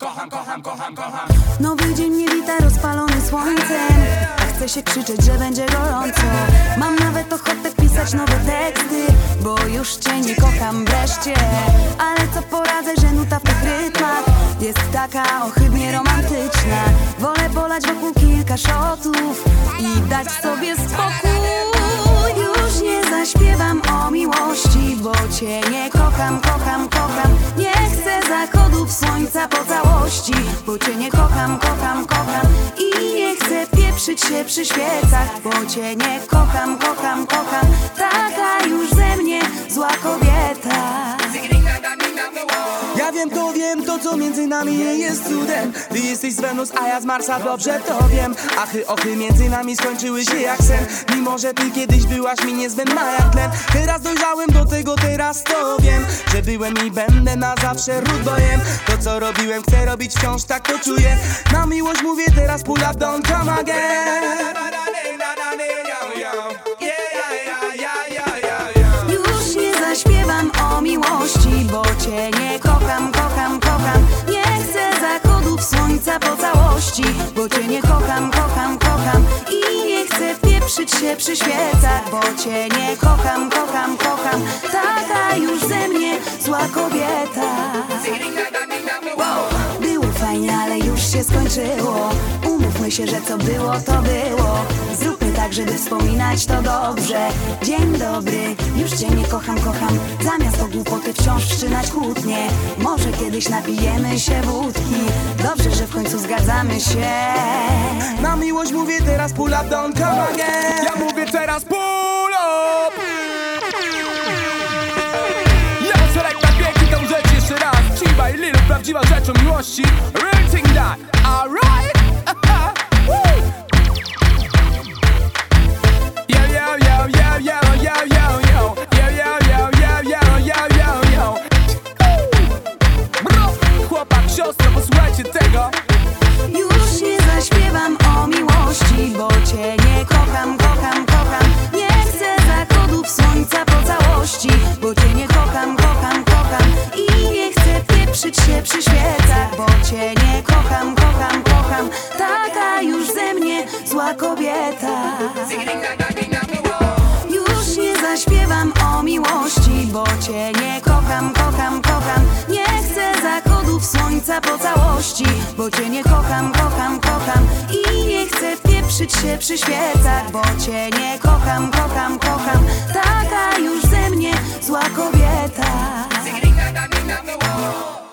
Kocham, kocham, kocham, kocham. Nowy dzień mnie wita rozpalony słońcem, a chce się krzyczeć, że będzie gorąco. Mam nawet ochotę pisać nowe teksty, bo już cię nie kocham wreszcie. Ale co poradzę, że nuta w tych rytmach jest taka ohydnie romantyczna. Wolę polać wokół kilka szotów i dać sobie spokój. Już nie zaśpiewam o miłości, bo cię nie kocham, kocham, kocham. Nie chcę zachodów słońca po całości, bo cię nie kocham, kocham, kocham. I nie chcę pieprzyć się przy świecach, bo cię nie kocham, kocham, kocham. Taka już ze mnie zła kobieta. Ja wiem, to co między nami nie jest cudem. Ty jesteś z Wenus, a ja z Marsa, dobrze to wiem. Achy, ochy między nami skończyły się jak sen. Mimo, że ty kiedyś byłaś mi niezbędna jak tlen. Teraz dojrzałem do tego, teraz to wiem, że byłem i będę na zawsze rude boyem. To co robiłem, chcę robić wciąż, tak to czuję. Na miłość mówię teraz, pull up, don't come again. Już nie zaśpiewam o miłości, bo cię nie kocham, kocham, kocham. Nie chcę zachodów słońca po całości, bo cię nie kocham, kocham, kocham. I nie chcę pieprzyć się przy świecach, bo cię nie kocham, kocham, kocham. Taka już ze mnie zła kobieta. Było fajnie, ale już się skończyło. Umówmy się, że co było, to było. Zróbmy tak, żeby wspominać to dobrze. Dzień dobry, już cię nie kocham, kocham. Zamiast o głupoty wciąż wszczynać kłótnie, może kiedyś napijemy się wódki. Dobrze, że w końcu zgadzamy się. Na miłość mówię teraz, pull up, don't come again. Ja mówię teraz pull up. Ja selekta pięknie tą rzecz jeszcze raz. Chiba i Lil, prawdziwa rzecz o miłości. Real thing that, alright? Yo, yo, yo, yo, yo, yo, yo, yo. Yo, yo, yo, yo, yo, yo, yo, yo. Bro, chłopak, siostra, posłuchajcie tego. Już nie zaśpiewam o miłości, bo cię nie kocham, kocham, kocham. Nie chcę zachodów słońca po całości, bo cię nie kocham, kocham, kocham. I nie chcę pieprzyć się przy świecach, bo cię nie kocham, kocham, kocham. Taka już ze mnie zła kobieta. Już nie zaśpiewam o miłości, bo cię nie kocham, kocham, kocham. Nie chcę zachodów słońca po całości, bo cię nie kocham, kocham, kocham. I nie chcę pieprzyć się przy świecach, bo cię nie kocham, kocham, kocham. Taka już ze mnie zła kobieta.